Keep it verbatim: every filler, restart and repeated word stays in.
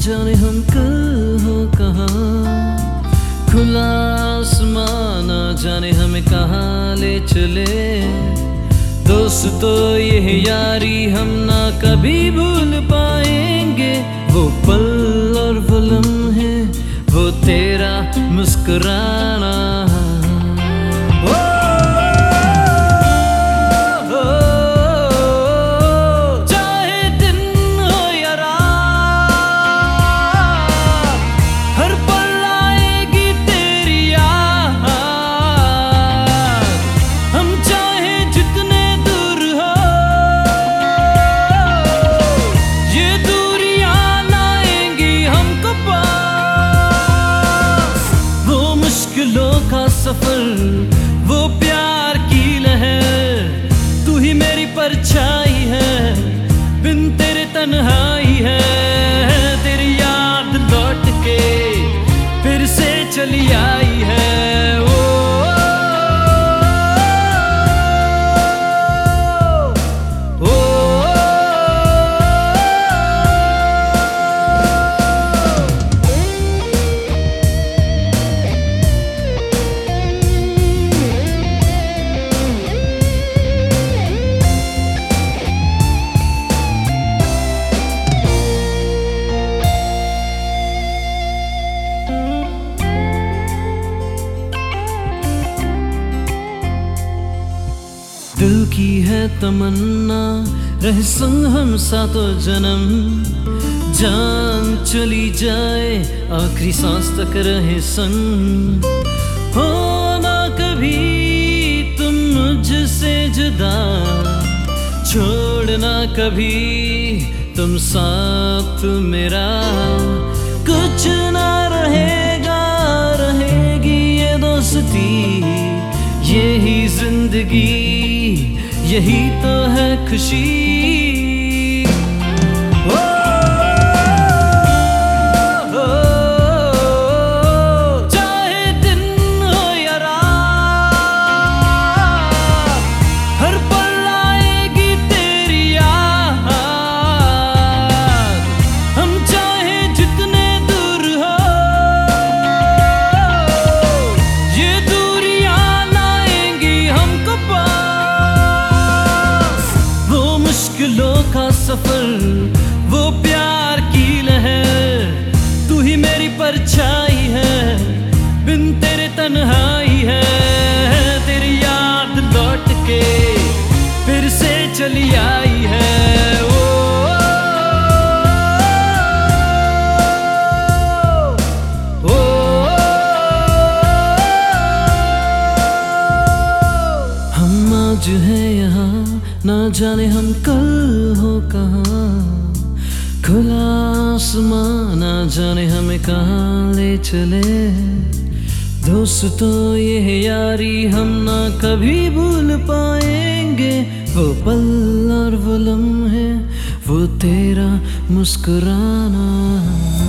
जाने हम कल हो कहाँ, खुला आसमां ना जाने हमें कहाँ ले चले। दोस्तों ये यारी हम ना कभी भूल पाएंगे, वो पल और वो लम्हे, वो तेरा मुस्कुराना। सफर वो प्यार की लहर, तू ही मेरी परछाई है, बिन तेरे तन्हाई है। तेरी याद लौट के फिर से चली आई है। ओ, ओ, ओ, दिल की है तमन्ना रहे संग हम सातों जन्म, जान चली जाए आखिरी सांस तक रहे संग। हो ना कभी तुम मुझसे जुदा, छोड़ना कभी तुम साथ मेरा। कुछ ना रहेगा, रहेगी ये दोस्ती, यही जिंदगी, यही तो है खुशी। ओ, ओ, चाहे दिन हो या रात, हर पल आएगी तेरी याद। हम चाहे जितने दूर हो, ये दूरियां लाएंगी हमको पास। मुश्किलों का सफर वो प्यार की लहर, तू ही मेरी परछाई है, बिन तेरे तन्हाई है। तेरी याद लौट के फिर से चली आई है। ओ, ओ, ओ, हम आज हैं यहाँ, ना जाने हम कल हो कहाँ, खुला आसमां ना जाने हमें कहाँ ले चले। दोस्तों ये यारी हम ना कभी भूल पाएंगे, वो पल और वो लम्हे, वो तेरा मुस्कुराना।